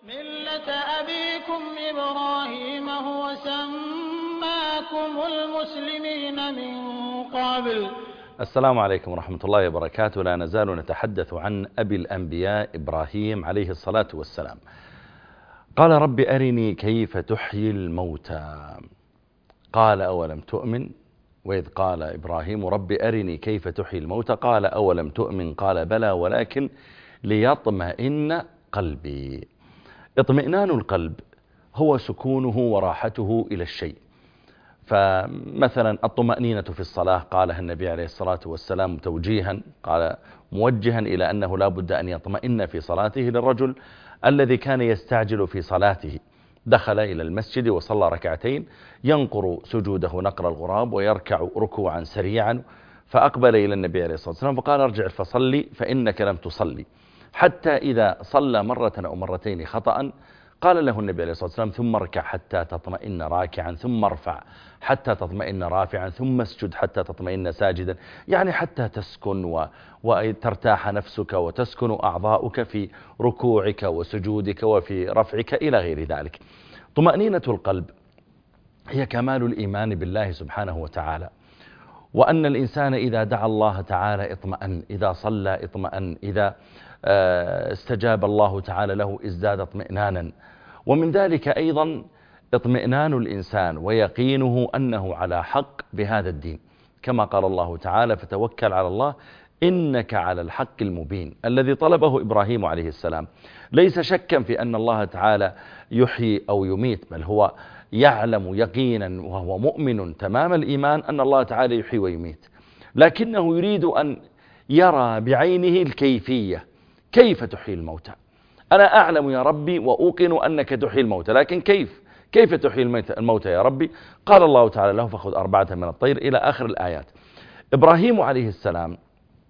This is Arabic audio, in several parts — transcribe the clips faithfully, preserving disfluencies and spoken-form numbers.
ملة أبيكم إبراهيم هو سماكم المسلمين من قبل. السلام عليكم ورحمة الله وبركاته. لا نزال نتحدث عن أبي الأنبياء إبراهيم عليه الصلاة والسلام. قال رب أرني كيف تحيي الموتى، قال أولم تؤمن؟ وإذ قال إبراهيم رب أرني كيف تحيي الموتى قال أولم تؤمن؟ قال بلى ولكن ليطمئن قلبي. اطمئنان القلب هو سكونه وراحته إلى الشيء. فمثلا الطمأنينة في الصلاة قالها النبي عليه الصلاة والسلام توجيها، قال موجها إلى أنه لا بد أن يطمئن في صلاته للرجل الذي كان يستعجل في صلاته، دخل إلى المسجد وصلى ركعتين ينقر سجوده نقر الغراب ويركع ركوعا سريعا، فأقبل إلى النبي عليه الصلاة والسلام فقال ارجع فصلي فإنك لم تصلي، حتى إذا صلى مرة أو مرتين خطأ قال له النبي عليه الصلاة والسلام ثم اركع حتى تطمئن راكعا، ثم ارفع حتى تطمئن رافعا، ثم اسجد حتى تطمئن ساجدا، يعني حتى تسكن و... وترتاح نفسك وتسكن أعضاؤك في ركوعك وسجودك وفي رفعك إلى غير ذلك. طمأنينة القلب هي كمال الإيمان بالله سبحانه وتعالى، وأن الإنسان إذا دعا الله تعالى اطمأن، إذا صلى اطمأن، إذا استجاب الله تعالى له ازداد اطمئنانا. ومن ذلك أيضا اطمئنان الإنسان ويقينه أنه على حق بهذا الدين، كما قال الله تعالى فتوكل على الله إنك على الحق المبين، الذي طلبه إبراهيم عليه السلام ليس شكا في أن الله تعالى يحيي أو يميت، بل هو يعلم يقينا وهو مؤمن تمام الإيمان أن الله تعالى يحيي ويميت، لكنه يريد أن يرى بعينه الكيفية، كيف تحيي الموتى؟ أنا أعلم يا ربي وأوقن أنك تحيي الموتى، لكن كيف كيف تحيي الموتى يا ربي؟ قال الله تعالى له فخذ أربعة من الطير إلى آخر الآيات. إبراهيم عليه السلام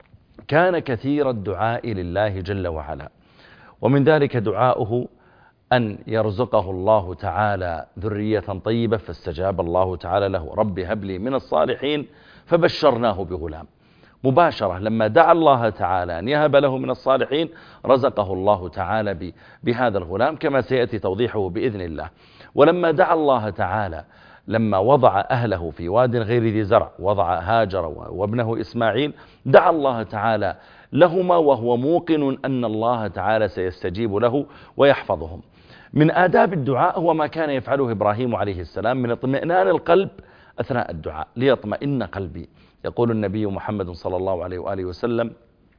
كان كثير الدعاء لله جل وعلا، ومن ذلك دعاؤه أن يرزقه الله تعالى ذرية طيبة، فاستجاب الله تعالى له رب هب لي من الصالحين فبشرناه بغلام. مباشرة لما دعا الله تعالى أن يهب له من الصالحين رزقه الله تعالى بهذا الغلام، كما سيأتي توضيحه بإذن الله. ولما دعا الله تعالى لما وضع أهله في واد غير ذي زرع، وضع هاجر وابنه إسماعيل، دعا الله تعالى لهما وهو موقن أن الله تعالى سيستجيب له ويحفظهم. من آداب الدعاء هو ما كان يفعله إبراهيم عليه السلام من اطمئنان القلب أثناء الدعاء، ليطمئن قلبي. يقول النبي محمد صلى الله عليه وآله وسلم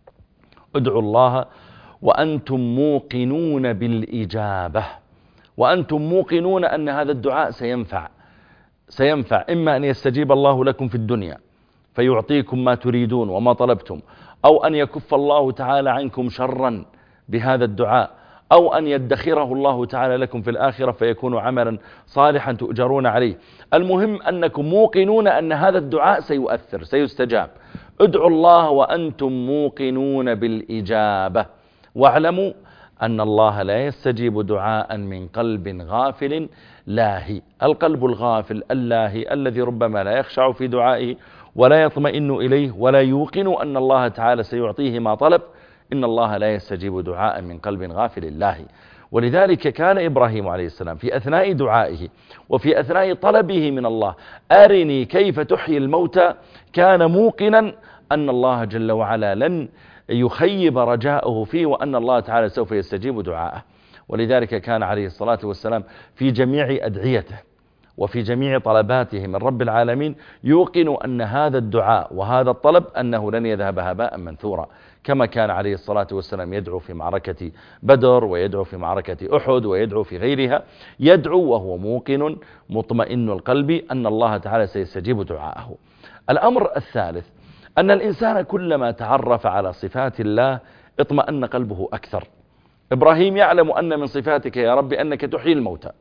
ادعوا الله وأنتم موقنون بالإجابة، وأنتم موقنون أن هذا الدعاء سينفع سينفع إما أن يستجيب الله لكم في الدنيا فيعطيكم ما تريدون وما طلبتم، أو أن يكف الله تعالى عنكم شرا بهذا الدعاء، أو أن يدخره الله تعالى لكم في الآخرة فيكون عملا صالحا تؤجرون عليه. المهم أنكم موقنون أن هذا الدعاء سيؤثر سيستجاب. ادعوا الله وأنتم موقنون بالإجابة، واعلموا أن الله لا يستجيب دعاء من قلب غافل لاهي. القلب الغافل اللاهي الذي ربما لا يخشع في دعائه ولا يطمئن إليه ولا يوقن أن الله تعالى سيعطيه ما طلب، إن الله لا يستجيب دعاء من قلب غافل لاهي. ولذلك كان إبراهيم عليه السلام في أثناء دعائه وفي أثناء طلبه من الله أرني كيف تحيي الموتى كان موقنا أن الله جل وعلا لن يخيب رجاءه فيه، وأن الله تعالى سوف يستجيب دعاءه. ولذلك كان عليه الصلاة والسلام في جميع أدعيته وفي جميع طلباته من رب العالمين يوقن أن هذا الدعاء وهذا الطلب أنه لن يذهب هباء منثورا، كما كان عليه الصلاة والسلام يدعو في معركة بدر ويدعو في معركة أحد ويدعو في غيرها، يدعو وهو موقن مطمئن القلب أن الله تعالى سيستجيب دعاءه. الأمر الثالث أن الإنسان كلما تعرف على صفات الله اطمأن قلبه أكثر. إبراهيم يعلم أن من صفاتك يا رب أنك تحيي الموتى،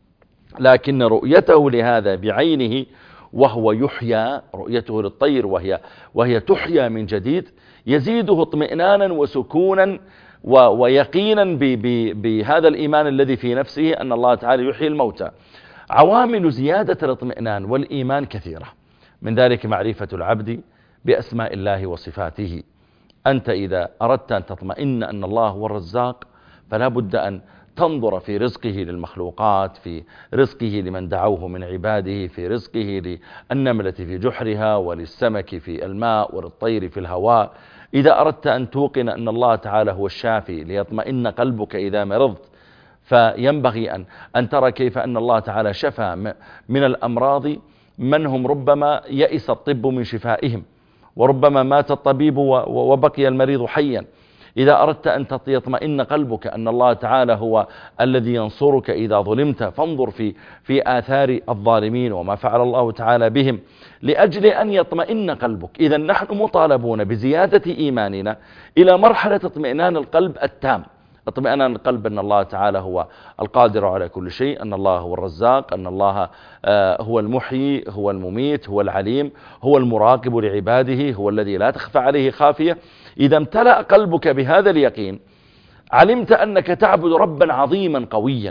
لكن رؤيته لهذا بعينه وهو يحيى، رؤيته للطير وهي, وهي تحيى من جديد، يزيده اطمئنانا وسكونا ويقينا بهذا الإيمان الذي في نفسه أن الله تعالى يحيي الموتى. عوامل زيادة الاطمئنان والإيمان كثيرة، من ذلك معرفة العبد بأسماء الله وصفاته. أنت إذا أردت أن تطمئن أن الله هو الرزاق فلا بد أن تنظر في رزقه للمخلوقات، في رزقه لمن دعوه من عباده، في رزقه للنملة في جحرها وللسمك في الماء وللطير في الهواء. إذا أردت أن توقن أن الله تعالى هو الشافي ليطمئن قلبك إذا مرضت، فينبغي أن, أن ترى كيف أن الله تعالى شفى من الأمراض من هم ربما يئس الطب من شفائهم، وربما مات الطبيب وبقي المريض حيا. إذا أردت أن يطمئن قلبك أن الله تعالى هو الذي ينصرك إذا ظلمت، فانظر في, في آثار الظالمين وما فعل الله تعالى بهم لأجل أن يطمئن قلبك. إذا نحن مطالبون بزيادة إيماننا إلى مرحلة اطمئنان القلب التام. اطمئنان القلب أن الله تعالى هو القادر على كل شيء، أن الله هو الرزاق، أن الله هو المحيي، هو المميت، هو العليم، هو المراقب لعباده، هو الذي لا تخفى عليه خافية. إذا امتلأ قلبك بهذا اليقين علمت أنك تعبد ربا عظيما قويا،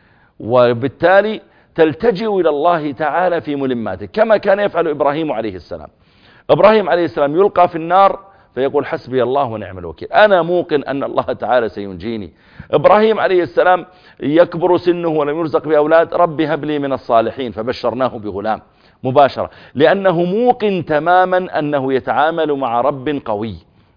وبالتالي تلتجئ إلى الله تعالى في ملماته كما كان يفعل إبراهيم عليه السلام. إبراهيم عليه السلام يلقى في النار فيقول حسبي الله ونعم الوكيل، أنا موقن أن الله تعالى سينجيني. إبراهيم عليه السلام يكبر سنه ولم يرزق بأولاد، ربي هب لي من الصالحين، فبشرناه بغلام مباشرة، لأنه موقن تماما أنه يتعامل مع رب قوي،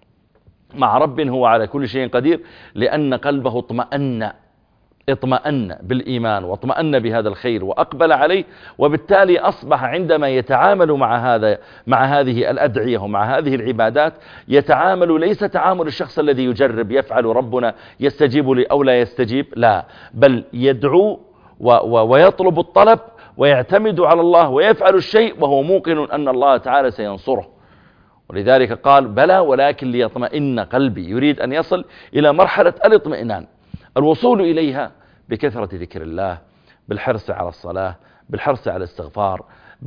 مع رب هو على كل شيء قدير، لأن قلبه اطمأن اطمأن بالإيمان واطمأن بهذا الخير وأقبل عليه، وبالتالي أصبح عندما يتعامل مع هذا مع هذه الأدعية ومع هذه العبادات يتعامل ليس تعامل الشخص الذي يجرب يفعل ربنا يستجيب لي أو لا يستجيب، لا، بل يدعو ويطلب الطلب ويعتمد على الله ويفعل الشيء وهو موقن أن الله تعالى سينصره. ولذلك قال بلى ولكن ليطمئن قلبي، يريد أن يصل إلى مرحلة الاطمئنان، الوصول إليها بكثرة ذكر الله، بالحرص على الصلاة، بالحرص على الاستغفار،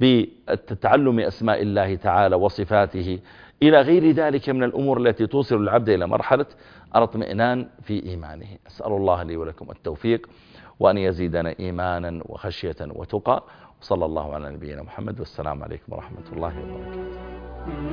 بالتعلم أسماء الله تعالى وصفاته، إلى غير ذلك من الأمور التي توصل العبد إلى مرحلة الاطمئنان في إيمانه. أسأل الله لي ولكم التوفيق، وأن يزيدنا إيمانا وخشية وتقى، وصلى الله على نبينا محمد، والسلام عليكم ورحمة الله وبركاته.